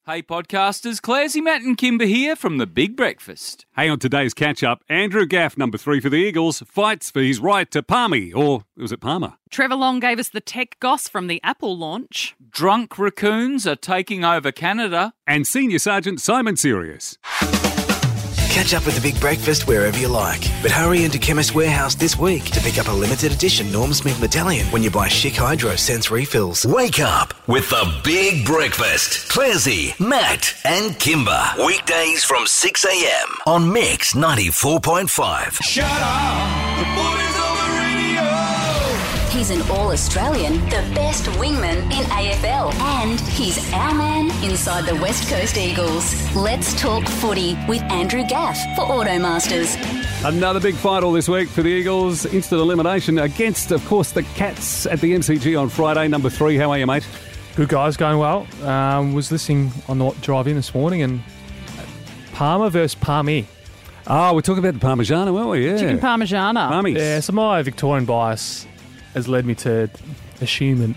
Hey podcasters, Clarsey, Matt and Kimber here from The Big Breakfast. Hey, on today's catch-up, Andrew Gaff, number 3 for the Eagles, fights for his right to Palmy, or was it Palmer? Trevor Long gave us the tech goss from the Apple launch. Drunk raccoons are taking over Canada. And Senior Sergeant Simon Sirius. Catch up with The Big Breakfast wherever you like. But hurry into Chemist Warehouse this week to pick up a limited edition Norm Smith Medallion when you buy Chic Hydro Sense refills. Wake up with The Big Breakfast. Clarsey, Matt and Kimber. Weekdays from 6 a.m. on Mix 94.5. Shut up! The boys on the radio! He's an All-Australian, the best wingman in AFL, and he's our man inside the West Coast Eagles. Let's talk footy with Andrew Gaff for Automasters. Another big final this week for the Eagles. Instant elimination against, of course, the Cats at the MCG on Friday. Number 3, how are you, mate? Good, guys, going well. Was listening on the drive in this morning, and Palmer versus Palmy. Oh, we're talking about the Parmigiana, weren't we? Yeah. Chicken Parmigiana. Palmies. Yeah, so my Victorian bias has led me to assume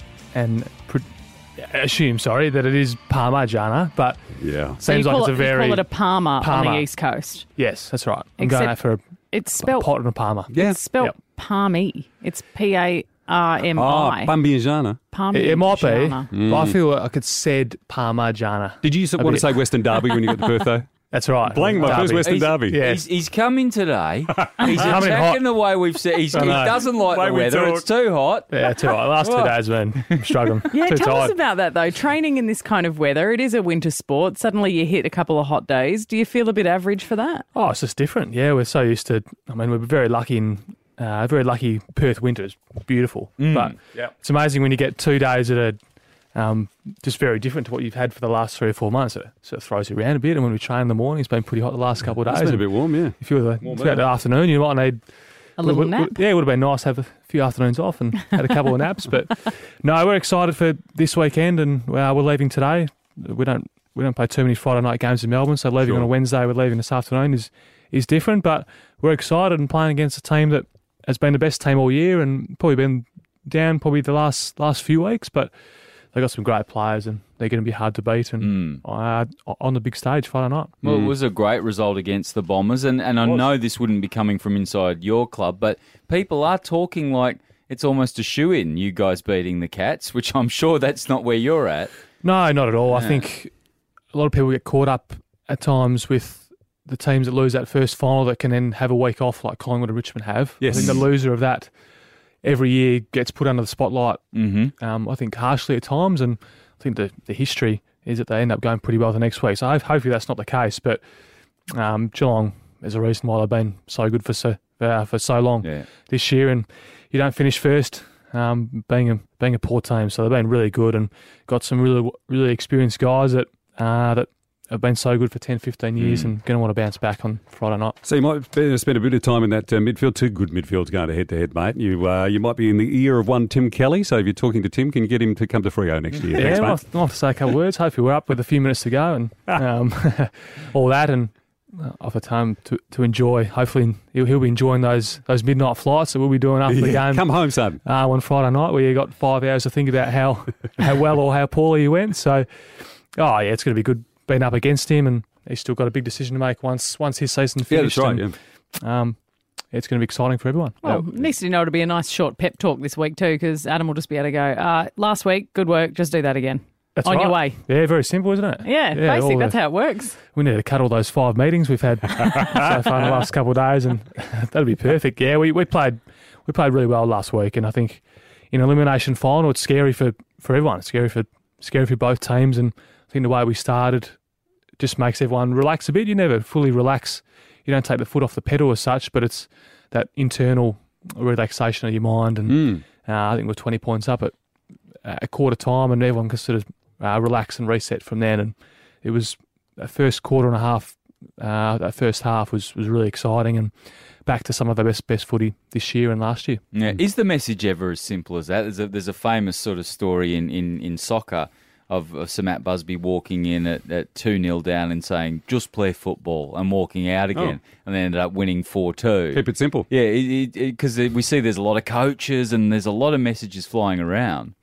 that it is Parmigiana, but Yeah. So seems you like call it's a very... you call it a Parma on Parma. the East Coast. Yes, that's right. I'm Except going out for a It's spelt pot and a Parma. Yeah. It's spelt Yep. Palmy. It's Parmi. Oh, Parmigiana. It might be, Parmigiana. but I feel like it's said Parmigiana. Did you want to bit. say Western Derby when you got the birthday? That's right. Bling, my first Derby. Western Derby. Yes. He's come in today. He's coming attacking hot. the way we've said. He I know. doesn't like Way the we weather. talk. It's too hot. Yeah, too right. Last 2 days, man, I'm struggling. Yeah, Too tell us tired. about that though. Training in this kind of weather, it is a winter sport. Suddenly you hit a couple of hot days. Do you feel a bit average for that? Oh, it's just different. Yeah, we're so used to. I mean, we're very lucky in Perth winter. It's beautiful, but it's amazing when you get 2 days that are just very different to what you've had for the last 3 or 4 months. It sort of throws you around a bit. And when we train in the morning, it's been pretty hot the last couple of days. It's been a bit warm, yeah. If you were throughout the afternoon, you might need A little nap. Yeah, it would have been nice to have a few afternoons off and had a couple of naps. But no, we're excited for this weekend, and we're leaving today. We don't play too many Friday night games in Melbourne, so leaving on a Wednesday, we're leaving this afternoon is different. But we're excited and playing against a team that has been the best team all year and probably been down the last few weeks, but they've got some great players and they're going to be hard to beat and on the big stage Friday night. Well, it was a great result against the Bombers, and I know this wouldn't be coming from inside your club, but people are talking like it's almost a shoo-in, you guys beating the Cats, which I'm sure that's not where you're at. No, not at all. Yeah. I think a lot of people get caught up at times with the teams that lose that first final that can then have a week off like Collingwood and Richmond have. Yes. I think the loser of that every year gets put under the spotlight, I think, harshly at times, and I think the history is that they end up going pretty well the next week. So hopefully that's not the case, but Geelong is a reason why they've been so good for so long this year, and you don't finish first being a poor team. So they've been really good and got some really, really experienced guys that have been so good for 10, 15 years and going to want to bounce back on Friday night. So you might spend a bit of time in that midfield. 2 good midfields going head-to-head, mate. You might be in the ear of one Tim Kelly, so if you're talking to Tim, can you get him to come to Freo next year? Yeah, Thanks, mate. I'll have to say a couple of words. Hopefully we're up with a few minutes to go and all that, and off the time to enjoy. Hopefully he'll be enjoying those midnight flights that we'll be doing after the game. Come home, son. One Friday night where you got 5 hours to think about how well or how poorly you went. So, it's going to be good being up against him, and he's still got a big decision to make once his season finished. Yeah, that's right. And, it's going to be exciting for everyone. Well, next you know, it'll be a nice short pep talk this week too, because Adam will just be able to go, last week, good work, just do that again. That's on right. your way. Yeah, very simple, isn't it? Yeah, basic. That's how it works. We need to cut all those 5 meetings we've had so far in the last couple of days, and that'll be perfect. Yeah, we played really well last week, and I think in elimination final, it's scary for everyone. It's scary for both teams, and I think the way we started just makes everyone relax a bit. You never fully relax. You don't take the foot off the pedal as such, but it's that internal relaxation of your mind. And I think we're 20 points up at quarter time, and everyone can sort of relax and reset from then. And it was a first quarter and a half. That first half was really exciting, and back to some of the best footy this year and last year. Yeah. Is the message ever as simple as that? There's a famous sort of story in soccer of Sir Matt Busby walking in at 2-0 down and saying, just play football, and walking out again, and then ended up winning 4-2. Keep it simple. Yeah, because we see there's a lot of coaches and there's a lot of messages flying around.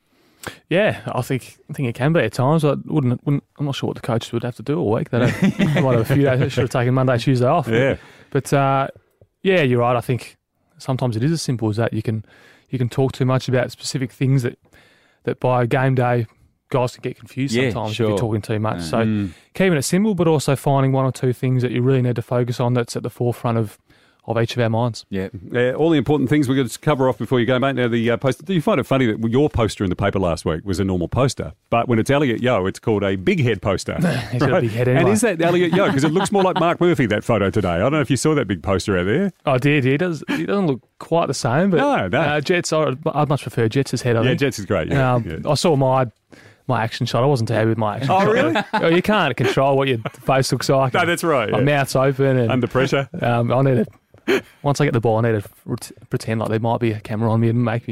Yeah, I think it can be at times. I'm not sure what the coaches would have to do all week. They might have a few days. They should have taken Monday, Tuesday off. Yeah. But yeah, you're right. I think sometimes it is as simple as that. You can talk too much about specific things that by game day guys can get confused sometimes if you're talking too much. So keeping it simple, but also finding one or two things that you really need to focus on that's at the forefront of each of our minds. Yeah. All the important things we're going to cover off before you go, mate. Now, the poster. Do you find it funny that your poster in the paper last week was a normal poster, but when it's Elliot Yeo, it's called a big head poster? He's got a big head anyway. And is that Elliot Yeo? Because it looks more like Mark Murphy, that photo today. I don't know if you saw that big poster out there. I did. He doesn't look quite the same, but no. Jets. I'd much prefer Jets' head. I think. Jets is great. Yeah. I saw my action shot. I wasn't too happy with my action shot. Oh, really? You can't control what your face looks like. No, that's right. My mouth's open. And, under pressure. I need to... Once I get the ball, I need to pretend like there might be a camera on me and make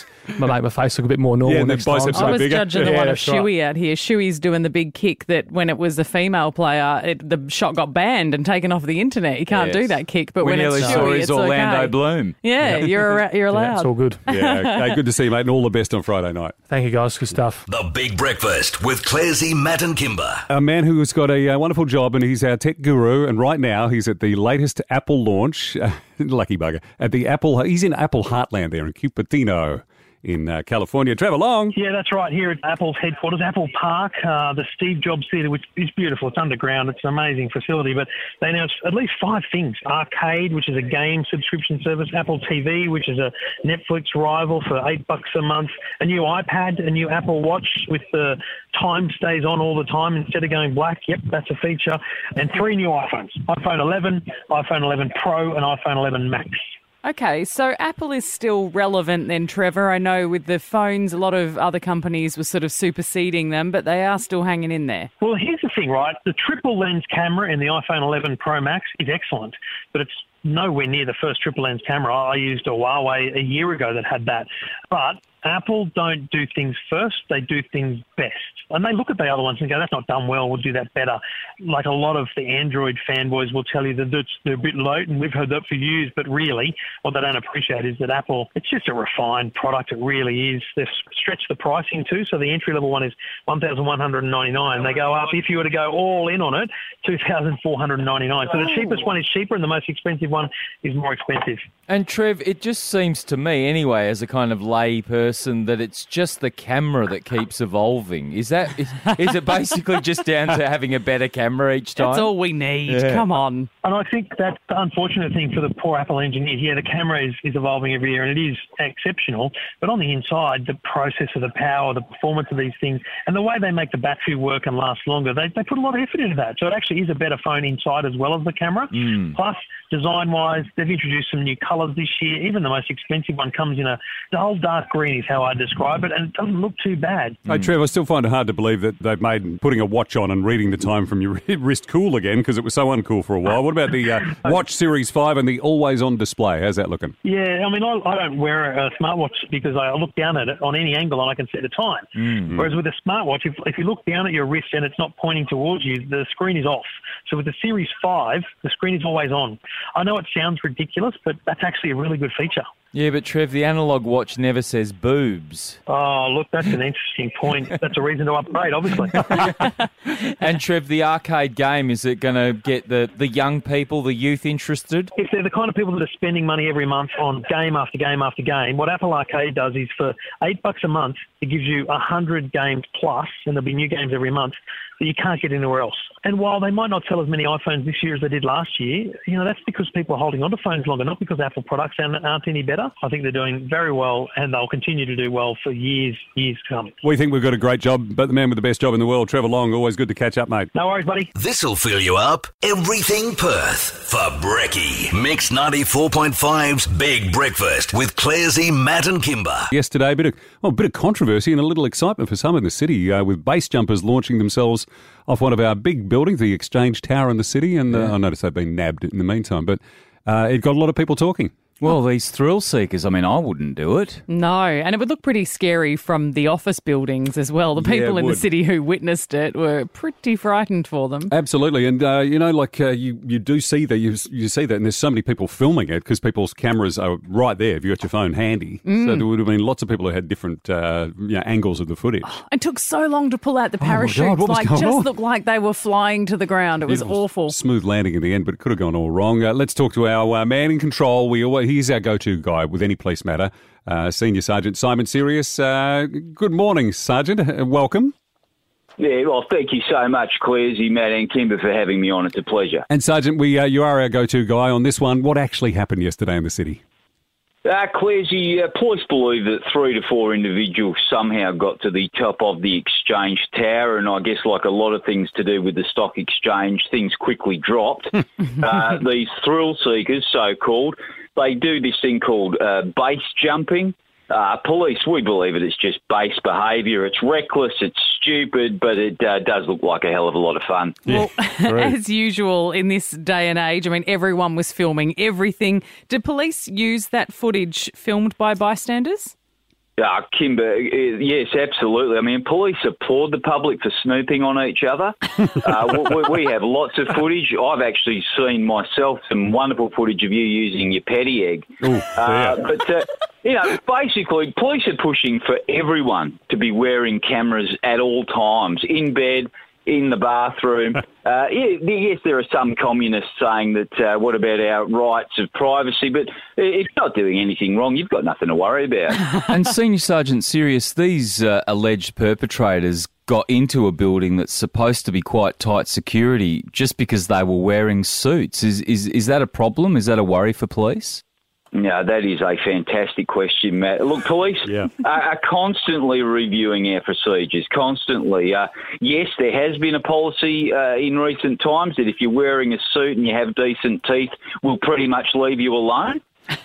my face look a bit more normal. Yeah, and next the biceps time. I was bigger. judging the one of that's right. Shuey out here. Shuey's doing the big kick that when it was the female player, the shot got banned and taken off the internet. You can't do that kick, but we when nearly it's saw Shuey, his it's Orlando okay. Bloom. Yeah, you're allowed. It's all good. Yeah, good to see you, mate, and all the best on Friday night. Thank you, guys. Good stuff. The Big Breakfast with Clarsey, Matt and Kimber. A man who has got a wonderful job, and he's our tech guru, and right now he's at the latest Apple launch, lucky bugger, he's in Apple Heartland there in Cupertino in California. Trevor Long. Yeah, that's right. Here at Apple's headquarters, Apple Park, the Steve Jobs Theatre, which is beautiful. It's underground. It's an amazing facility. But they announced at least 5 things. Arcade, which is a game subscription service. Apple TV, which is a Netflix rival for $8 a month. A new iPad, a new Apple Watch with the time stays on all the time instead of going black. Yep, that's a feature. And 3 new iPhones. iPhone 11, iPhone 11 Pro, and iPhone 11 Max. Okay, so Apple is still relevant then, Trevor. I know with the phones, a lot of other companies were sort of superseding them, but they are still hanging in there. Well, here's the thing, right? The triple lens camera in the iPhone 11 Pro Max is excellent, but it's nowhere near the first triple lens camera. I used a Huawei a year ago that had that. But Apple don't do things first, they do things best. And they look at the other ones and go, that's not done well, we'll do that better. Like a lot of the Android fanboys will tell you that they're a bit late, and we've heard that for years, but really what they don't appreciate is that Apple, it's just a refined product, it really is. They've stretched the pricing too, so the entry-level one is $1,199. They go up, if you were to go all in on it, $2,499. So the cheapest one is cheaper and the most expensive one is more expensive. And Trev, it just seems to me anyway, as a kind of lay person, that it's just the camera that keeps evolving. Is it basically just down to having a better camera each time? That's all we need. Yeah. Come on. And I think that's the unfortunate thing for the poor Apple engineers. Yeah, the camera is evolving every year and it is exceptional, but on the inside, the process of the power, the performance of these things, and the way they make the battery work and last longer, they put a lot of effort into that. So it actually is a better phone inside as well as the camera. Plus, design-wise, they've introduced some new colours this year. Even the most expensive one comes in the whole dark green is how I describe it, and it doesn't look too bad. Hey, Trev, I still find it hard to believe that they've made putting a watch on and reading the time from your wrist cool again, because it was so uncool for a while. What about the Watch Series 5 and the always-on display? How's that looking? Yeah, I mean, I don't wear a smartwatch because I look down at it on any angle and I can set the time. Whereas with a smartwatch, if you look down at your wrist and it's not pointing towards you, the screen is off. So with the Series 5, the screen is always on. I know it sounds ridiculous, but that's actually a really good feature. Yeah, but Trev, the analog watch never says boobs. Oh, look, that's an interesting point. That's a reason to upgrade, obviously. And Trev, the arcade game, is it going to get the young people, the youth interested? If they're the kind of people that are spending money every month on game after game after game, what Apple Arcade does is for $8 a month, it gives you 100 games plus, and there'll be new games every month, that you can't get anywhere else. And while they might not sell as many iPhones this year as they did last year, that's because people are holding onto phones longer, not because Apple products aren't any better. I think they're doing very well, and they'll continue to do well for years to come. We think we've got a great job, but the man with the best job in the world, Trevor Long, always good to catch up, mate. No worries, buddy. This'll fill you up. Everything Perth for Brekkie. Mix 94.5's Big Breakfast with Clarsey, Matt and Kimber. Yesterday, a bit of controversy and a little excitement for some in the city, with base jumpers launching themselves off one of our big buildings, the Exchange Tower in the city, and I noticed they've been nabbed in the meantime, but it got a lot of people talking. Well, these thrill seekers, I mean, I wouldn't do it. No, and it would look pretty scary from the office buildings as well. The people in the city who witnessed it were pretty frightened for them. Absolutely, and you do see that you see that, and there's so many people filming it because people's cameras are right there. If you got your phone handy, so there would have been lots of people who had different angles of the footage. It took so long to pull out the parachutes. God, what was going on? Looked like they were flying to the ground. It was awful. Smooth landing in the end, but it could have gone all wrong. Let's talk to our man in control. He's our go-to guy with any police matter. Senior Sergeant Simon Sirius. Good morning, Sergeant. Welcome. Yeah, well, thank you so much, Clarsy, Matt and Kimber, for having me on. It's a pleasure. And Sergeant, you are our go-to guy on this one. What actually happened yesterday in the city? Clarsy, police believe that 3 to 4 individuals somehow got to the top of the Exchange Tower, and I guess like a lot of things to do with the stock exchange, things quickly dropped. These thrill seekers, so-called, they do this thing called base jumping. Police, we believe it's just base behaviour. It's reckless, it's stupid, but it does look like a hell of a lot of fun. Well, as usual in this day and age, I mean, everyone was filming everything. Did police use that footage filmed by bystanders? Kimber, yes, absolutely. I mean, police applaud the public for snooping on each other. We have lots of footage. I've actually seen myself some wonderful footage of you using your petty egg. But basically, police are pushing for everyone to be wearing cameras at all times, in bed, in the bathroom. Yes, there are some communists saying that what about our rights of privacy, but if you're not doing anything wrong, you've got nothing to worry about. And Senior Sergeant Sirius, these alleged perpetrators got into a building that's supposed to be quite tight security just because they were wearing suits. Is that a problem? Is that a worry for police? No, that is a fantastic question, Matt. Look, police are constantly reviewing our procedures, constantly. Yes, there has been a policy in recent times that if you're wearing a suit and you have decent teeth, we'll pretty much leave you alone.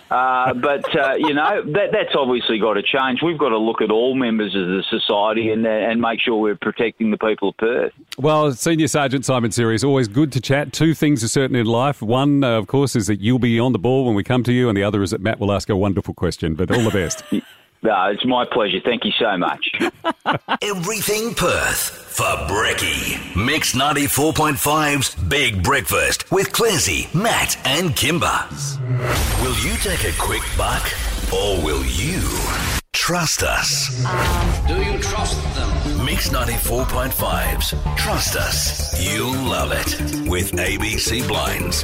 But that's obviously got to change. We've got to look at all members of the society and make sure we're protecting the people of Perth. Well, Senior Sergeant Simon Sirius, always good to chat. Two things are certain in life. One, of course, is that you'll be on the ball when we come to you, and the other is that Matt will ask a wonderful question. But all the best. No, it's my pleasure. Thank you so much. Everything Perth for Brekkie. Mix 94.5's Big Breakfast with Clarsy, Matt and Kimber. Will you take a quick buck or will you trust us? Do you trust them? Mix 94.5's Trust Us. You'll love it with ABC Blinds.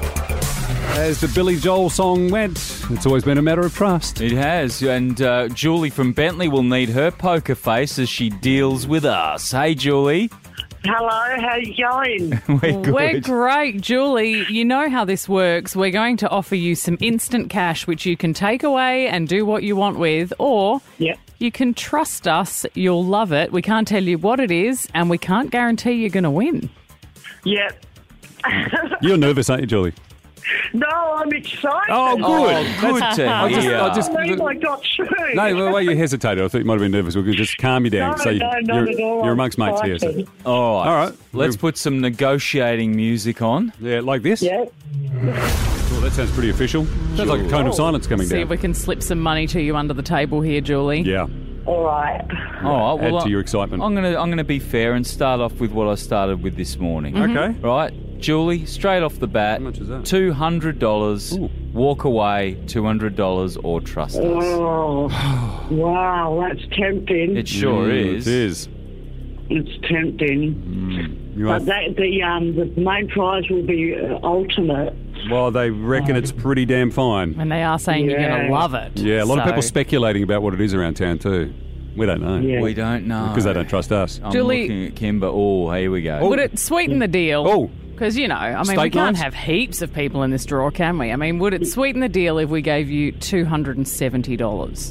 As the Billy Joel song went, it's always been a matter of trust. It has, and Julie from Bentley will need her poker face as she deals with us. Hey, Julie. Hello, how you going? We're great, Julie. You know how this works. We're going to offer you some instant cash, which you can take away and do what you want with, or you can trust us. You'll love it. We can't tell you what it is, and we can't guarantee you're going to win. Yep. You're nervous, aren't you, Julie? No, I'm excited. Oh, good. Good to hear. I believe I got through. No, the way you hesitated, I thought you might have been nervous. We could just calm you down. No, not at all. You're amongst mates here. So. All right. All right. Let's put some negotiating music on. Yeah, like this? Yeah. Oh, that sounds pretty official. Sounds like a cone of silence coming See down. if we can slip some money to you under the table here, Julie. Yeah. All right. All right. Well, Add to your excitement. I'm gonna be fair and start off with what I started with this morning. Okay. Right, Julie, straight off the bat. How much is that? $200. Walk away. $200 or trust us. Oh, wow, that's tempting. It sure is. It is. It's tempting. You But are, the main prize will be ultimate. well, they reckon it's pretty damn fine. And they are saying you're going to love it. Yeah, a lot of So- people speculating about what it is around town too. We don't know. Yeah. We don't know Because they don't trust us. I'm Julie- looking at Kimber. Oh, here we go. Would it sweeten the deal? Oh. Because, I mean, we Steak can't knives? have heaps of people in this draw, can we? I mean, would it sweeten the deal if we gave you $270?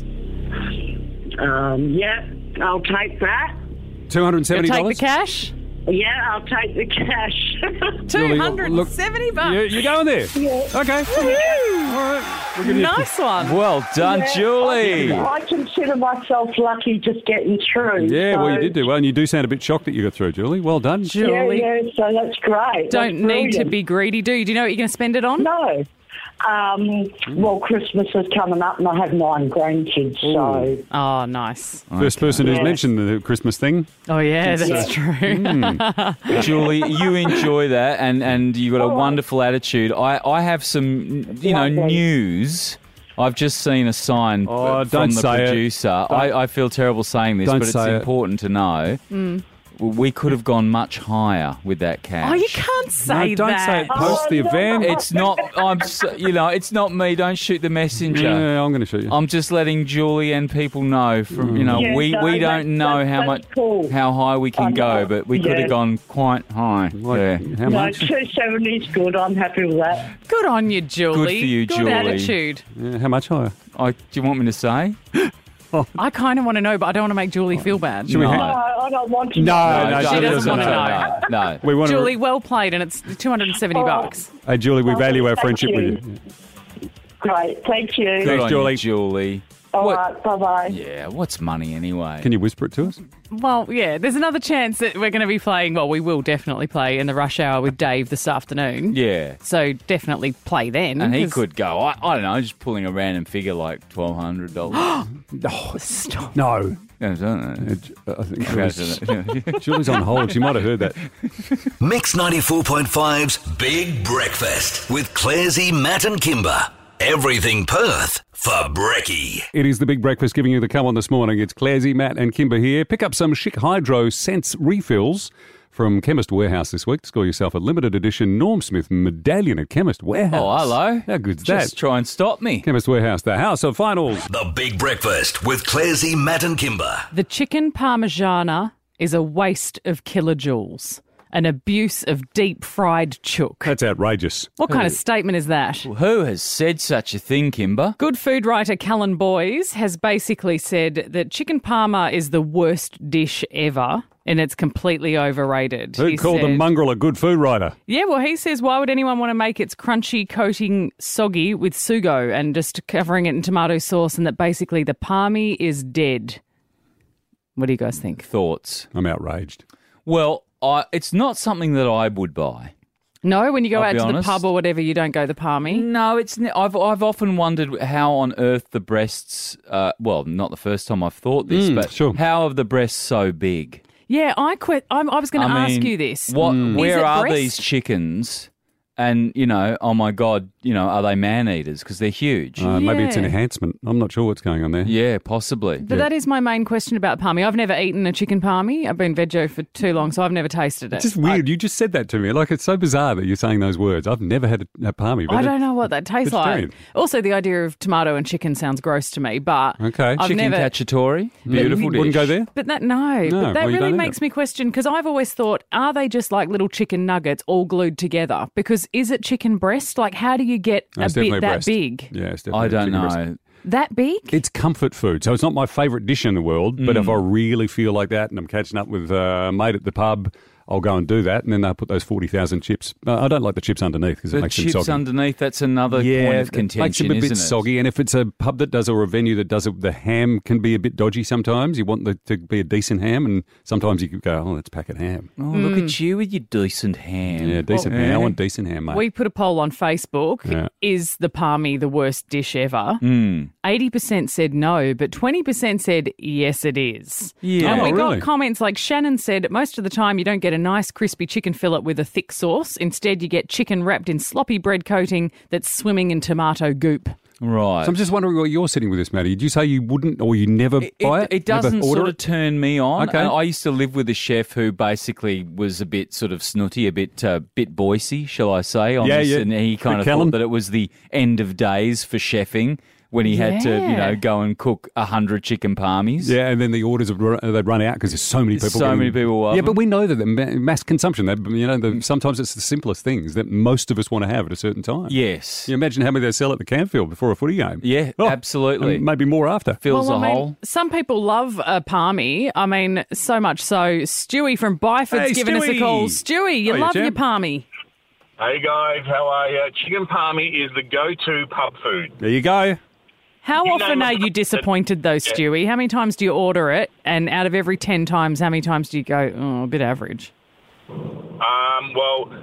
Yeah, I'll take that. $270? You'll take the cash? Yeah, I'll take the cash. $270. You're going there? Yeah. Okay. All right. We'll give you Nice one. Well done, Julie. I consider myself lucky just getting through. Yeah, well, you so- did do well, and you do sound a bit shocked that you got through, Julie. Well done. Julie, Yeah, so that's great. don't That's need to brilliant. be greedy, do you? Do you know what you're going to spend it on? No. Well, Christmas is coming up and I have 9 grandkids, so... Oh, nice. First person who's mentioned the Christmas thing. Oh, yeah, that's true. Julie, you enjoy that, and you've got a wonderful attitude. I have some, news. I've just seen a sign from the producer. I feel terrible saying this, but it's important to know. We could have gone much higher with that cash. Oh, you can't say that. Don't say it post the event. It's not. It's not me. Don't shoot the messenger. Yeah, I'm going to shoot you. I'm just letting Julie and people know. We don't know how high we can go, but we could have gone quite high. How much? 270 is good. I'm happy with that. Good on you, Julie. Good for you, Julie. Good attitude. Yeah, how much higher? Do you want me to say? I kind of want to know, but I don't want to make Julie feel bad. No, I don't want to know. No, she doesn't want to know. No. Julie, well played, and it's $270. Hey, Julie, we value our friendship with you. Great, thank you. Thanks, Julie. Julie. All right, bye-bye. Yeah, what's money anyway? Can you whisper it to us? Well, yeah, there's another chance that we're going to be playing, well, we will definitely play in the rush hour with Dave this afternoon. Yeah. So definitely play then. And he could go, I don't know, just pulling a random figure like $1,200. Stop. No. I think Julie's on hold. She might have heard that. Mix 94.5's Big Breakfast with Clarsey, Matt and Kimber. Everything Perth for Brekkie. It is the Big Breakfast giving you the come on this morning. It's Clarsey, Matt and Kimber here. Pick up some Chic Hydro Sense refills from Chemist Warehouse this week to score yourself a limited edition Norm Smith medallion at Chemist Warehouse. Oh, hello. How good's that? Just try and stop me. Chemist Warehouse, the house of finals. The Big Breakfast with Clarsey, Matt and Kimber. The chicken parmigiana is a waste of kilojoules. An abuse of deep-fried chook. That's outrageous. What kind of statement is that? Who has said such a thing, Kimber? Good food writer Callan Boyes has basically said that chicken parma is the worst dish ever and it's completely overrated. Who called the mongrel a good food writer? Yeah, well, he says, why would anyone want to make its crunchy coating soggy with sugo and just covering it in tomato sauce, and that basically the parmy is dead? What do you guys think? Thoughts? I'm outraged. Well, it's not something that I would buy. No, when you go I'll out to honest. the pub or whatever, you don't go the parmy? No, I've often wondered how on earth the breasts, well, not the first time I've thought this, but how are the breasts so big? Yeah, I was going to ask you this. Where are these chickens? And, oh my God, are they man-eaters? Because they're huge. Maybe it's an enhancement. I'm not sure what's going on there. Yeah, possibly. But that is my main question about parmy. I've never eaten a chicken parmy. I've been veggie for too long, so I've never tasted it. It's just weird. You just said that to me. Like, it's so bizarre that you're saying those words. I've never had a parmy. But I don't know what that tastes vegetarian. like. Also, the idea of tomato and chicken sounds gross to me, but okay. I've Chicken never... cacciatore, beautiful dish. Wouldn't go there? But that really makes me question, because I've always thought, are they just like little chicken nuggets all glued together? Because is it chicken breast? Like, how do you get a bit that breast. big? Yeah, it's definitely I don't know. breast. That big? It's comfort food, so it's not my favourite dish in the world, but if I really feel like that and I'm catching up with a mate at the pub, I'll go and do that, and then they'll put those 40,000 chips. I don't like the chips underneath because it makes them soggy. The chips underneath, that's another point of contention, makes them a bit soggy, and if it's a pub that does or a venue that does it, the ham can be a bit dodgy sometimes. You want to be a decent ham, and sometimes you could go, oh, let's packet ham. Oh, look at you with your decent ham. Yeah, decent ham. I want decent ham, mate. We put a poll on Facebook. Yeah. Is the parmy the worst dish ever? 80% said no, but 20% said yes, it is. Yeah. And we really? got comments like Shannon said, most of the time you don't get a nice crispy chicken fillet with a thick sauce. Instead, you get chicken wrapped in sloppy bread coating that's swimming in tomato goop. Right. So I'm just wondering what you're sitting with this, Matty. Did you say you wouldn't or you never buy it? It doesn't sort of turn me on. Okay. I used to live with a chef who basically was a bit sort of snooty, a bit boysy, shall I say, on this. And he kind of thought that it was the end of days for chefing when he had to, go and cook 100 chicken parmies. Yeah, and then the orders they'd run out because there's so many people. Many people want them. But we know that the mass consumption. Sometimes it's the simplest things that most of us want to have at a certain time. Yes. You imagine how many they sell at the Campfield before a footy game. Yeah, absolutely. And maybe more after. Fills a hole. Some people love a parmy. I mean, so much so. Stewie from Byford's given us a call. Stewie, you love your parmy. Hey guys, how are you? Chicken parmy is the go-to pub food. There you go. How often are you disappointed, though, Stewie? How many times do you order it? And out of every 10 times, how many times do you go, a bit average? Well,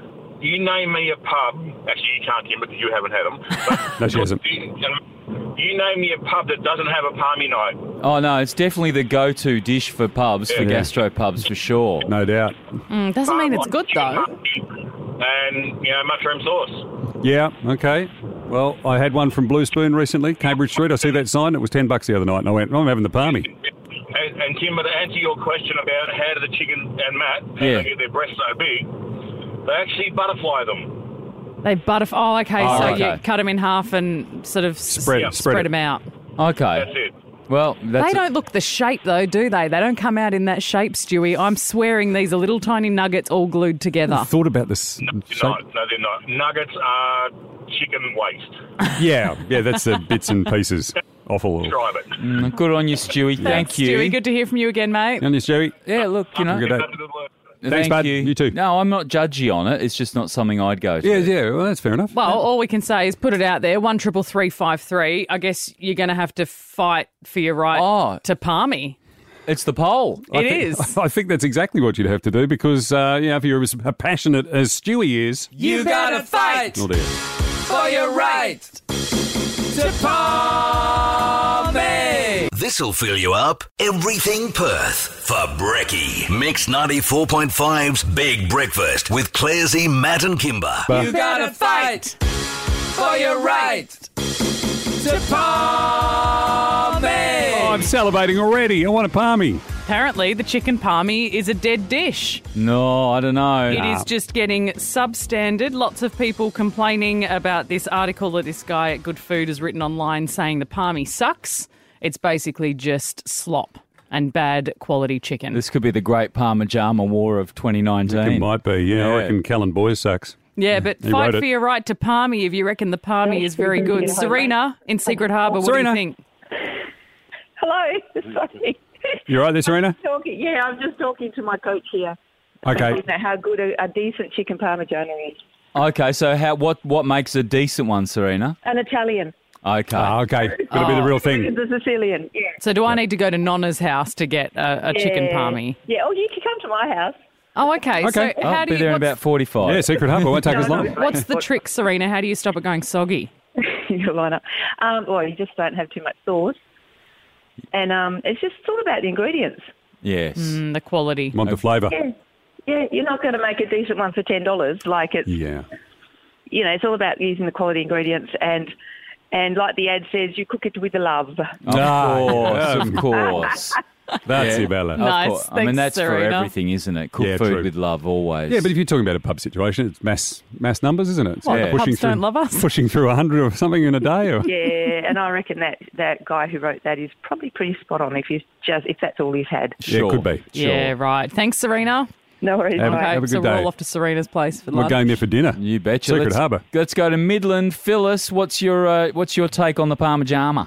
You name me a pub. Actually, you can't, Kim, because you haven't had them. But No, she hasn't. You name me a pub that doesn't have a palmy night. Oh, no, it's definitely the go-to dish for pubs, for gastro pubs, for sure. No doubt. Doesn't mean it's good, though. And, mushroom sauce. Yeah, okay. Well, I had one from Blue Spoon recently, Cambridge Street. I see that sign. It was $10 the other night, and I went, I'm having the palmy. And Kimber, to answer your question about how do the chicken and Matt, how they get their breasts so big, they actually butterfly them. They butterfly. Oh, okay. So okay. you cut them in half and sort of Spread them out. Okay. That's it. Well, that's They don't look the shape, though, do they? They don't come out in that shape, Stewie. I'm swearing these are little tiny nuggets all glued together. I thought about this. No, they're not. Nuggets are chicken waste. Yeah, that's the bits and pieces. Awful. Drive it. good on you, Stewie. Thank you. Stewie, good to hear from you again, mate. And you, Stewie. Yeah, look, Have a good day. Thanks, Thank bud. you. You too. No, I'm not judgy on it. It's just not something I'd go to. Yeah, well, that's fair enough. Well, all we can say is put it out there, 133353. I guess you're going to have to fight for your right to palmy. It's the poll. It is. I think that's exactly what you'd have to do because, if you're as passionate as Stewie is... You gotta fight Oh, dear. for your right to palmy. This'll fill you up. Everything Perth for Brekkie. Mix 94.5's Big Breakfast with Clarsey, Matt and Kimber. You gotta fight for your right to palmy. Oh, I'm salivating already. I want a palmy. Apparently, the chicken palmy is a dead dish. No, I don't know. It is just getting substandard. Lots of people complaining about this article that this guy at Good Food has written online saying the palmy sucks. It's basically just slop and bad quality chicken. This could be the great Parmigiana War of 2019. It might be, yeah. I reckon Callan Boyer sucks. Yeah, but He fight wrote for it. your right to palmy if you reckon the palmy is very good. Serena in Secret Harbour, what do you think? Hello. Sorry. You all right there, Serena? I'm just talking to my coach here. Okay. About how good a decent chicken parmigiana is. Okay, so what makes a decent one, Serena? An Italian. Okay. Okay. Got to be the real thing. The Sicilian. Yeah. So do I need to go to Nonna's house to get a chicken palmy? Yeah. Oh, you can come to my house. Oh, okay. Okay. So how I'll do be you? there in about 45. Yeah, Secret Harbour. Won't take us long. What's the trick, Serena? How do you stop it going soggy? You'll line up. Well, you just don't have too much sauce. And it's just all about the ingredients. Yes. The quality. Want the flavour. Yeah, you're not going to make a decent one for $10 like it's... Yeah. It's all about using the quality ingredients and like the ad says, you cook it with love. Of course. That's it, Bella. Nice. Of course. I mean, Thanks, that's for Serena. everything, isn't it? Cook Yeah, food true. with love always. Yeah, but if you're talking about a pub situation, it's mass numbers, isn't it? It's What, the pubs don't love us? Pushing through 100 or something in a day. Or... Yeah, and I reckon that guy who wrote that is probably pretty spot on if that's all he's had. Yeah, it could be. Yeah, right. Thanks, Serena. No worries. Have, mate. have a good so we're day. all off to Serena's place for We're lunch. going there for dinner. You betcha. Secret Harbour. Let's go to Midland. Phyllis, what's your take on the Parmigiana?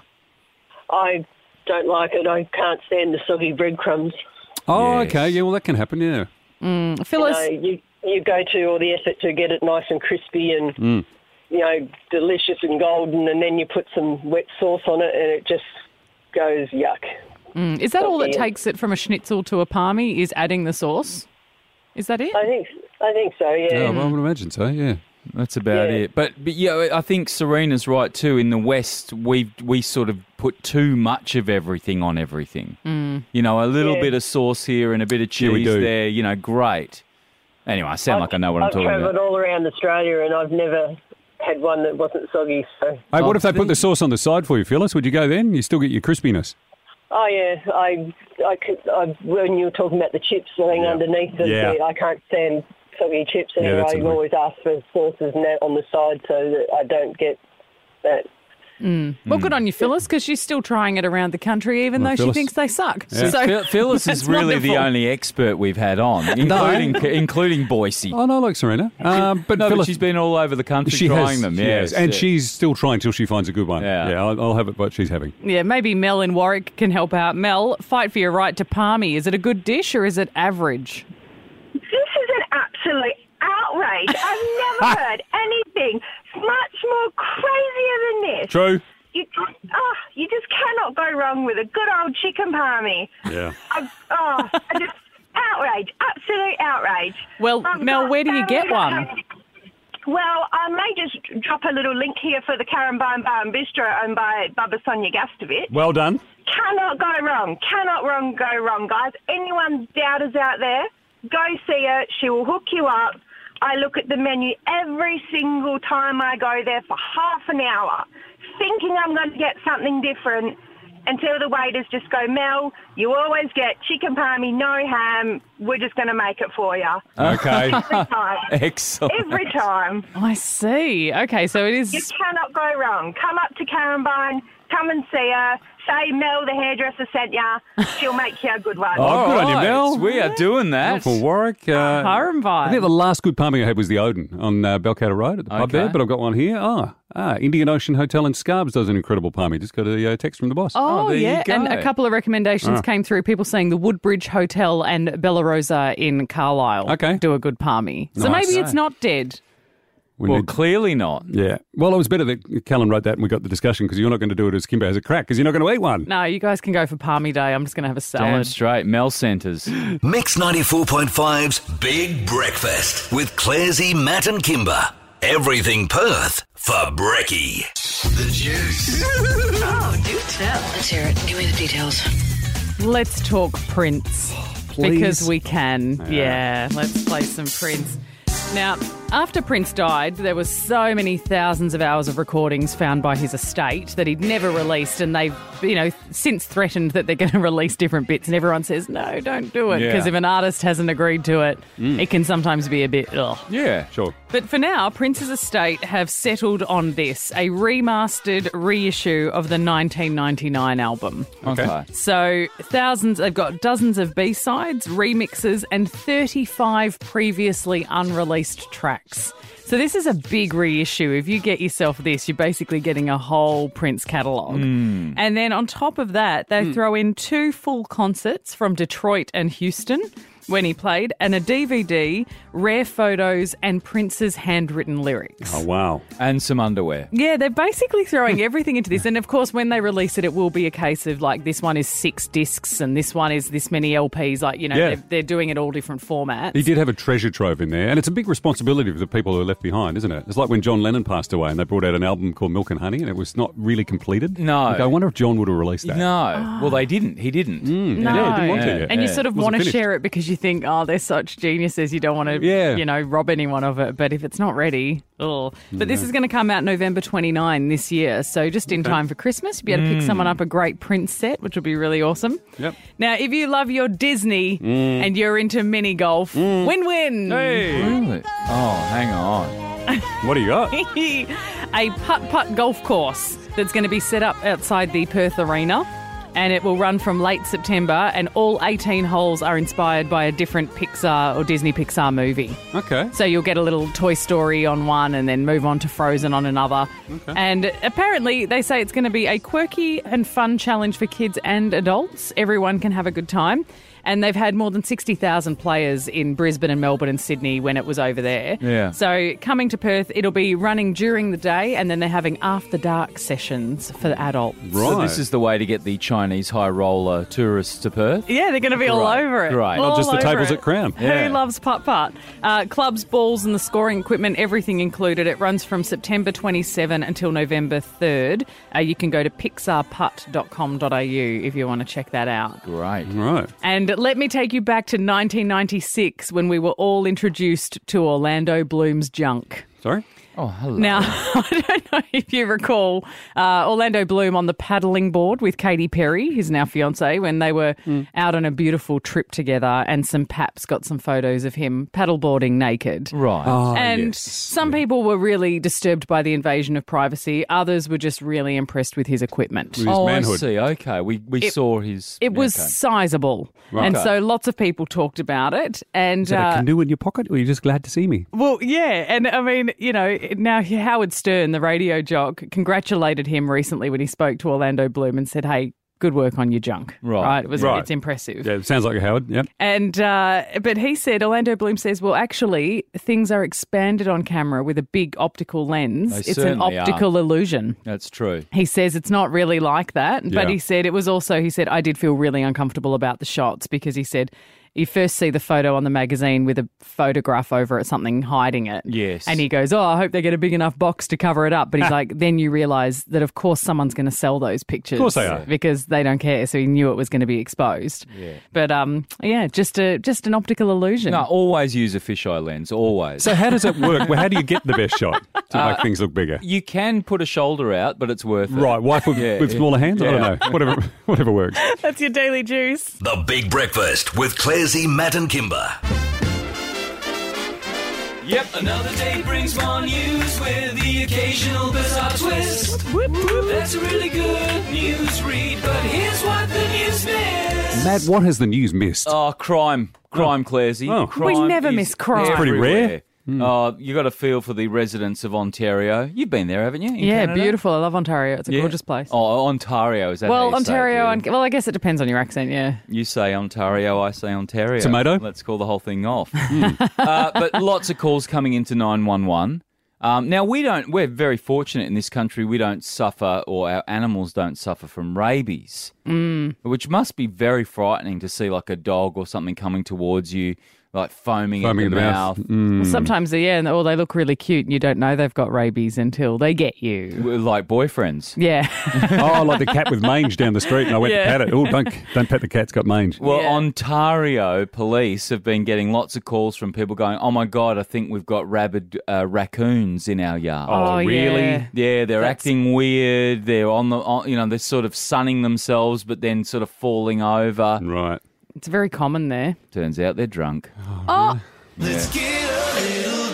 I don't like it. I can't stand the soggy breadcrumbs. Oh, Yes. okay. Yeah, well, that can happen, yeah. Phyllis, You go to all the effort to get it nice and crispy and delicious and golden, and then you put some wet sauce on it, and it just goes yuck. is that all that Yeah. takes it from a schnitzel to a palmy, is adding the sauce? Is that it? I think so. Yeah. Oh, well, I would imagine so, yeah. That's about it. But yeah, I think Serena's right too. In the West, we sort of put too much of everything on everything. A little bit of sauce here and a bit of Yeah, we cheese do. there. Great. Anyway, I sound like I know what I'm talking I've travelled about. all around Australia, and I've never had one that wasn't soggy. So. Hey, what if they put the sauce on the side for you, Phyllis? Would you go then? You still get your crispiness. Oh yeah, when you were talking about the chips lying underneath it, Yeah. I can't stand soggy chips anyway. that's I annoying. always ask for sauces and that on the side so that I don't get that. Well, good on you, Phyllis, because she's still trying it around the country, even Well, though she Phyllis- thinks they suck. Yeah. So Phyllis is that's really the wonderful. only expert we've had on, including Boise. Oh, no, like Serena. But No, but Phyllis, she's been all over the country she trying has, them. she Yes, has. And yeah. she's still trying till she finds a good one. Yeah. I'll have it, what she's having. Yeah, maybe Mel in Warwick can help out. Mel, fight for your right to palmy. Is it a good dish or is it average? This is an absolute outrage. I've never heard anything much more crazier than this. True. You just cannot go wrong with a good old chicken palmy. Yeah. Outrage, absolute outrage. Well, Mel, where do you get one? Well, I may just drop a little link here for the Carambine Bar and Bistro owned by Bubba Sonia Gastovich. Well done. Cannot go wrong. Go wrong, guys. Anyone doubters out there, go see her. She will hook you up. I look at the menu every single time I go there for half an hour, thinking I'm going to get something different, until the waiters just go, Mel, you always get chicken palmy, no ham. We're just going to make it for you. Okay. Every time. Excellent. Every time. I see. Okay, so it is... You cannot go wrong. Come up to Carambine, come and see her. Say Mel, the hairdresser, sent ya. She'll make you a good one. Oh, good on you, Mel. We are doing that. For Warwick. Carambine. I think the last good palming I had was the Odin on Balcatta Road at the pub there, but I've got one here. Indian Ocean Hotel in Scarbs does an incredible palming. Just got a text from the boss. Oh, there yeah. you go. And a couple of recommendations came through. People saying the Woodbridge Hotel and Bella Rosa in Carlisle do a good palmy. So Nice. maybe it's not dead. Well, clearly not. Yeah. Well, it was better that Callum wrote that and we got the discussion because you're not going to do it as Kimber has a crack because you're not going to eat one. No, you guys can go for palmy day. I'm just going to have a salad. Damn straight. Mel Centres. Mix 94.5's Big Breakfast with Clarsey, Matt and Kimber. Everything Perth for Brekkie. The Juice. Oh, do tell. Let's hear it. Give me the details. Let's talk Prince. Please. Because we can. Yeah, let's play some Prince. Now, after Prince died, there was so many thousands of hours of recordings found by his estate that he'd never released, and they've, since threatened that they're going to release different bits, and everyone says, no, don't do it, because if an artist hasn't agreed to it, it can sometimes be a bit, ugh. Yeah, sure. But for now, Prince's estate have settled on this, a remastered reissue of the 1999 album. Okay. So they've got dozens of B-sides, remixes, and 35 previously unreleased tracks. So this is a big reissue. If you get yourself this, you're basically getting a whole Prince catalogue. And then on top of that, they throw in 2 full concerts from Detroit and Houston when he played, and a DVD, rare photos, and Prince's handwritten lyrics. Oh, wow. And some underwear. Yeah, they're basically throwing everything into this. And, of course, when they release it, it will be a case of, like, this one is 6 discs and this one is this many LPs. Like, they're doing it all different formats. He did have a treasure trove in there, and it's a big responsibility for the people who are left behind, isn't it? It's like when John Lennon passed away and they brought out an album called Milk and Honey, and it was not really completed. No. Like, I wonder if John would have released that. No. Well, they didn't. He didn't. No. Yeah, didn't want to. And you sort of want to finished. share it because you think, oh, they're such geniuses. You don't want to, rob anyone of it. But if it's not ready, ugh. But this is going to come out November 29 this year. So just in time for Christmas, you'll be able to pick someone up a great Prince set, which will be really awesome. Yep. Now, if you love your Disney and you're into mini golf, win-win. Hey. Really? Oh, hang on. What do you got? A putt-putt golf course that's going to be set up outside the Perth Arena. And it will run from late September, and all 18 holes are inspired by a different Pixar or Disney Pixar movie. Okay. So you'll get a little Toy Story on one and then move on to Frozen on another. Okay. And apparently they say it's going to be a quirky and fun challenge for kids and adults. Everyone can have a good time. And they've had more than 60,000 players in Brisbane and Melbourne and Sydney when it was over there. Yeah. So coming to Perth, it'll be running during the day, and then they're having after-dark sessions for the adults. Right. So this is the way to get the Chinese high roller tourists to Perth? Yeah, they're going to be all over it. Great. Not just the All tables over at Crown. Yeah. Who loves putt-putt? Clubs, balls and the scoring equipment, everything included. It runs from September 27 until November 3rd. You can go to pixarputt.com.au if you want to check that out. Great. Right. And let me take you back to 1996 when we were all introduced to Orlando Bloom's junk. Sorry? Oh, hello. Now, I don't know if you recall Orlando Bloom on the paddling board with Katy Perry, his now fiancée, when they were out on a beautiful trip together, and some paps got some photos of him paddleboarding naked. Right. Oh, And yes. some people were really disturbed by the invasion of privacy. Others were just really impressed with his equipment. His Oh, manhood. I see. Okay. We saw his... It was okay. sizable. Right. And Okay. so lots of people talked about it. And Is that a canoe in your pocket, or are you just glad to see me? well, yeah. And I mean, now Howard Stern, the radio jock, congratulated him recently when he spoke to Orlando Bloom and said, hey, good work on your junk. Right. It's impressive. Yeah, it sounds like a Howard. Yep. And but he said, Orlando Bloom says, well, actually, things are expanded on camera with a big optical lens. They It's an certainly optical illusion. That's true. He says it's not really like that. But Yeah. he said, I did feel really uncomfortable about the shots because he said, You first see the photo on the magazine with a photograph over it, something hiding it. Yes. And he goes, I hope they get a big enough box to cover it up. But he's like, then you realise that, of course, someone's going to sell those pictures. Of course they are. Because they don't care. So he knew it was going to be exposed. Yeah. But, just an optical illusion. No, always use a fisheye lens, always. So how does it work? Well, how do you get the best shot to make things look bigger? You can put a shoulder out, but it's worth it. Right, wife with smaller hands? I don't know. Whatever works. That's your Daily Juice. The Big Breakfast with Clarsey, Matt and Kimber. Yep, another day brings more news with the occasional bizarre twist. That's a really good news read, but here's what the news missed. Matt, what has the news missed? Oh, crime, Clarsey. Oh. Crime We never is miss crime. It's pretty everywhere. rare. Oh, you got to feel for the residents of Ontario. You've been there, haven't you? in Yeah, Canada? beautiful. I love Ontario. It's a gorgeous place. Oh, Ontario, is that how Well, you say it, Ontario, do you? well, I guess it depends on your accent, yeah. You say Ontario, I say Ontario. Tomato? Let's call the whole thing off. But lots of calls coming into 911. Now, we're very fortunate in this country. We don't suffer, or our animals don't suffer from rabies, which must be very frightening to see like a dog or something coming towards you, like foaming at the mouth. Well, sometimes, or they look really cute and you don't know they've got rabies until they get you. Like boyfriends. Yeah. Oh, like the cat with mange down the street, and I went to pat it. Oh, don't pet the cat, it's got mange. Well, Ontario police have been getting lots of calls from people going, oh my God, I think we've got rabid raccoons in our yard. Oh, really? Yeah. Yeah, they're acting weird. They're they're sort of sunning themselves, but then sort of falling over. Right. It's very common there. Turns out they're drunk. Oh. Let's get a little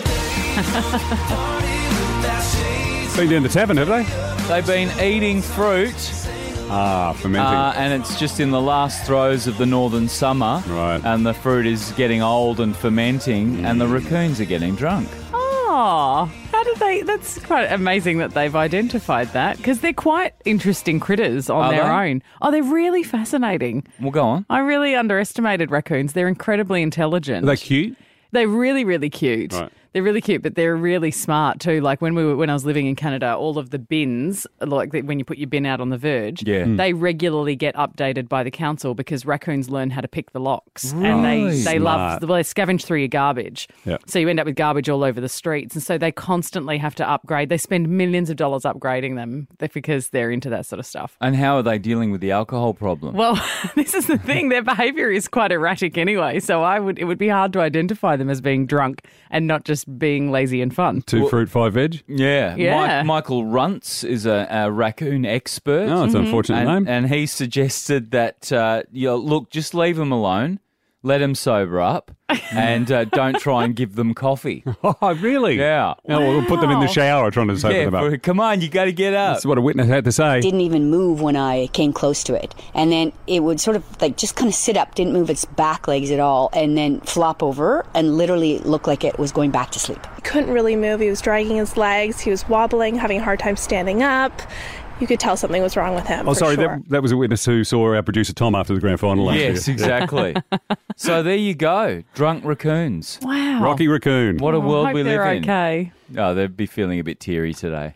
dirty. Been down the tavern, have they? They've been eating fruit. Fermenting. And it's just in the last throes of the northern summer. Right. And the fruit is getting old and fermenting, and the raccoons are getting drunk. Oh, how did they? That's quite amazing that they've identified that, because they're quite interesting critters on their own. Oh, they're really fascinating. Well, go on. I really underestimated raccoons. They're incredibly intelligent. Are they cute? They're really, really cute. Right. They're really cute, but they're really smart too. Like when I was living in Canada, all of the bins, like when you put your bin out on the verge, they regularly get updated by the council because raccoons learn how to pick the locks, and they love they scavenge through your garbage. Yep. So you end up with garbage all over the streets, and so they constantly have to upgrade. They spend millions of dollars upgrading them because they're into that sort of stuff. And how are they dealing with the alcohol problem? Well, this is the thing. Their behaviour is quite erratic anyway, so it would be hard to identify them as being drunk and not just being lazy and fun. 2 fruit, 5 veg? Yeah. Michael Runts is a raccoon expert. Oh, it's an unfortunate name. And he suggested that, look, just leave them alone. Let them sober up and don't try and give them coffee. Oh, really? Yeah. Oh, we'll put them in the shower trying to sober them up. Come on, you got to get up. That's what a witness had to say. Didn't even move when I came close to it. And then it would sort of just kind of sit up, didn't move its back legs at all, and then flop over and literally look like it was going back to sleep. He couldn't really move. He was dragging his legs. He was wobbling, having a hard time standing up. You could tell something was wrong with him. Oh, sorry, sure. that was a witness who saw our producer Tom after the grand final last year. Yes, exactly. So there you go, drunk raccoons. Wow. Rocky Raccoon. What a world hope we live they're in. okay. Oh, they'd be feeling a bit teary today.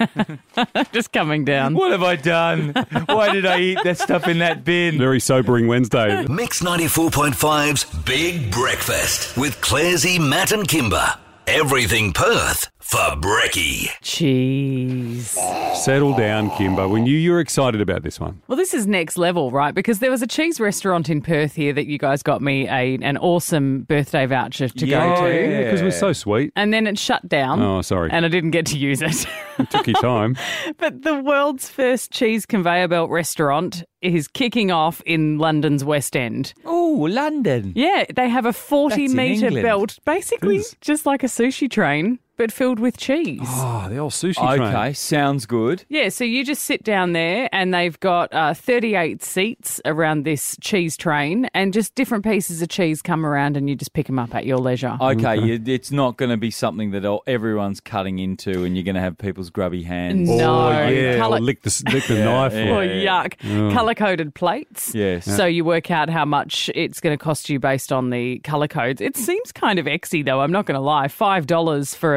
Just coming down. What have I done? Why did I eat that stuff in that bin? Very sobering Wednesday. Mix 94.5's Big Breakfast with Clarsey, Matt and Kimber. Everything Perth for Brekkie. Cheese. Settle down, Kimber. We knew you were excited about this one. Well, this is next level, right? Because there was a cheese restaurant in Perth here that you guys got me an awesome birthday voucher to go to. Yeah, because it was so sweet. And then it shut down. Oh, sorry. And I didn't get to use it. It took your time. But the world's first cheese conveyor belt restaurant is kicking off in London's West End. Oh, London. Yeah, they have a 40-metre England. belt, basically just like a sushi train, but filled with cheese. Oh, the old sushi train. Okay, sounds good. Yeah, so you just sit down there and they've got 38 seats around this cheese train, and just different pieces of cheese come around and you just pick them up at your leisure. Okay, it's not going to be something that everyone's cutting into and you're going to have people's grubby hands. No. Oh, yeah, or lick the knife. Oh, yuck. Oh. Colour-coded plates. Yes. So you work out how much it's going to cost you based on the colour codes. It seems kind of exy, though, I'm not going to lie. $5 for a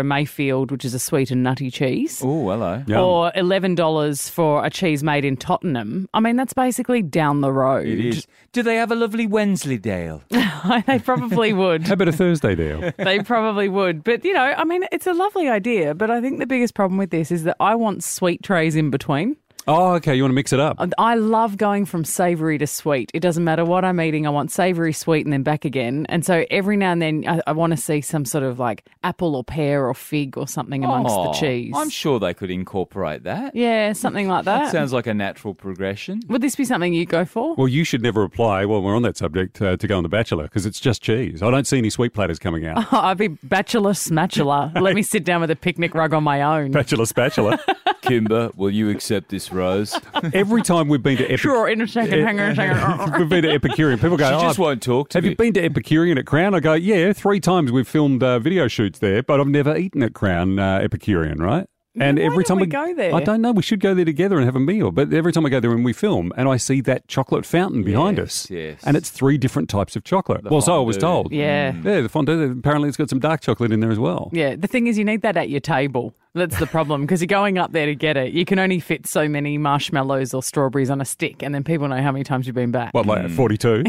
Mayfield, which is a sweet and nutty cheese. Oh, hello. Or $11 for a cheese made in Tottenham. I mean, that's basically down the road. It is. Do they have a lovely Wensleydale? They probably would. How about a Thursdaydale? They probably would. But, you know, I mean, it's a lovely idea, but I think the biggest problem with this is that I want sweet trays in between. Oh, okay. You want to mix it up? I love going from savoury to sweet. It doesn't matter what I'm eating. I want savoury, sweet, and then back again. And so every now and then I want to see some sort of like apple or pear or fig or something amongst the cheese. I'm sure they could incorporate that. Yeah, something like that. That sounds like a natural progression. Would this be something you go for? Well, you should never apply, while we're on that subject, to go on The Bachelor, because it's just cheese. I don't see any sweet platters coming out. Oh, I'd be bachelor smatula. Let me sit down with a picnic rug on my own. Bachelor spatula. Kimber, will you accept this rose? Every time we've been to Sure, in a second, hang on a second. we've been to Epicurean, people go, She just won't talk to have me. you been to Epicurean at Crown? I go, yeah, 3 times we've filmed video shoots there, but I've never eaten at Crown Epicurean, right? And every time we go there? I don't know. We should go there together and have a meal. But every time I go there and we film, and I see that chocolate fountain behind us, yes. and it's 3 different types of chocolate. The Well, so I was fondue. told. Yeah. Yeah, the fondue. Apparently, it's got some dark chocolate in there as well. Yeah, the thing is you need that at your table. That's the problem because you're going up there to get it. You can only fit so many marshmallows or strawberries on a stick, and then people know how many times you've been back. What, like 42?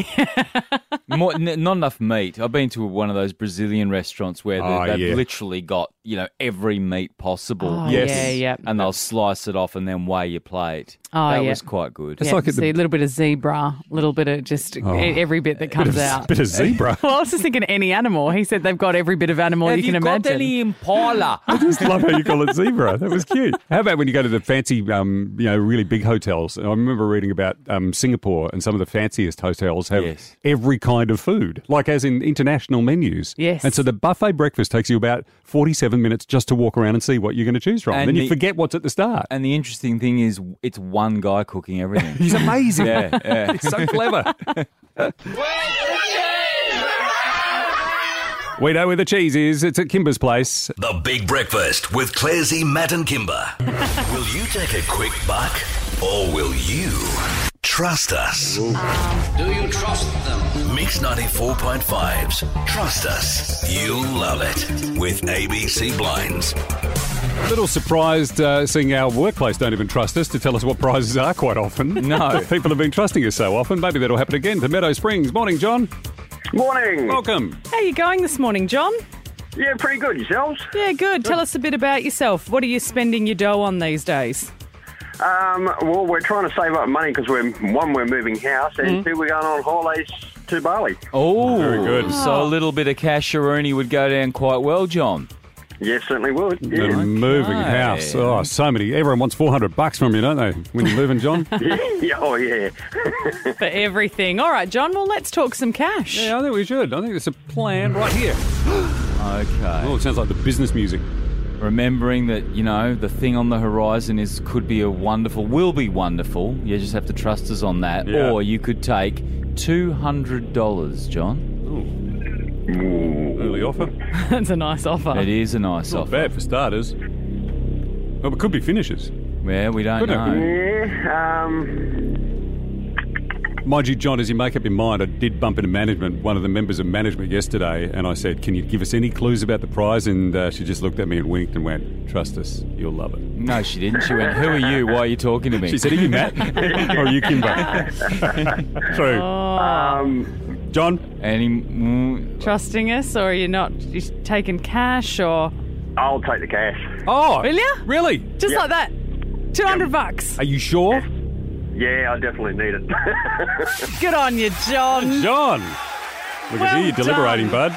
Not enough meat. I've been to one of those Brazilian restaurants where they've yeah. literally got, you know, every meat possible. Oh, Yes. yeah, yeah. And they'll slice it off and then weigh your plate. Oh, that yeah. was quite good. It's like at See, a little bit of zebra, a little bit of just every bit that comes out. Bit of zebra. Well, I was just thinking any animal. He said they've got every bit of animal Have you can you got imagine. any impala? I just love how you call it zebra. That was cute. How about when you go to the fancy, really big hotels? I remember reading about Singapore, and some of the fanciest hotels have every kind of food, like as in international menus. Yes. And so the buffet breakfast takes you about 47 minutes just to walk around and see what you're going to choose from. And then you forget what's at the start. And the interesting thing is it's one guy cooking everything. He's amazing. Yeah. He's so clever. We know where the cheese is. It's at Kimber's place. The Big Breakfast with Clarsey, Matt and Kimber. Will you take a quick buck or will you trust us? Do you trust them? Mix 94.5's Trust Us. You'll love it. With ABC Blinds. A little surprised seeing our workplace don't even trust us to tell us what prizes are quite often. No. People have been trusting us so often. Maybe that'll happen again to Meadow Springs. Morning, John. Morning. Welcome. How are you going this morning, John? Yeah, pretty good. Yourselves? Yeah, good. Tell us a bit about yourself. What are you spending your dough on these days? Well, we're trying to save up money because we're moving house, and 2, we're going on holidays to Bali. Oh, very good. So a little bit of casheroony would go down quite well, John. Yes, certainly would. The Yeah. moving house. Oh, so many. Everyone wants $400 from you, don't they, when you're moving, John? Oh, yeah. For everything. All right, John, well, let's talk some cash. Yeah, I think we should. I think there's a plan right here. Okay. Oh, it sounds like the business music. Remembering that, you know, the thing on the horizon will be wonderful. You just have to trust us on that. Yeah. Or you could take $200, John. Early offer. That's a nice offer. It is a nice Not offer. bad for starters. Well, it could be finishes. Yeah, we don't Couldn't it? know. Yeah, Mind you, John, as you make up your mind, I did bump into management, one of the members of management yesterday, and I said, can you give us any clues about the prize? And she just looked at me and winked and went, trust us, you'll love it. No, she didn't. She went, who are you? Why are you talking to me? She said, are you Matt? Or are you Kimber? True. John? Trusting us, or are you not? You taking cash, or? I'll take the cash. Oh, Will you? really? Just like that? $200. Are you sure? Yeah, I definitely need it. Good on you, John. John! Look at you, you're deliberating, bud.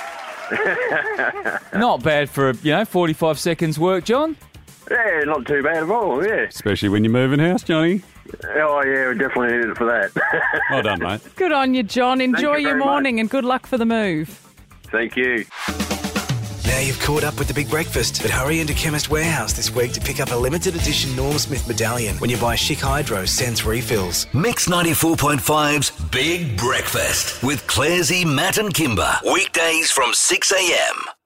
Not bad for, 45 seconds work, John. Yeah, not too bad at all, yeah. Especially when you're moving house, Johnny. Oh, yeah, we definitely need it for that. Well done, mate. Good on you, John. Enjoy you your very morning and good luck for the move. Thank you. Now you've caught up with the Big Breakfast, but hurry into Chemist Warehouse this week to pick up a limited edition Norm Smith medallion when you buy Chic Hydro Sense refills. Mix 94.5's Big Breakfast with Clarsey, Matt and Kimber. Weekdays from 6 a.m.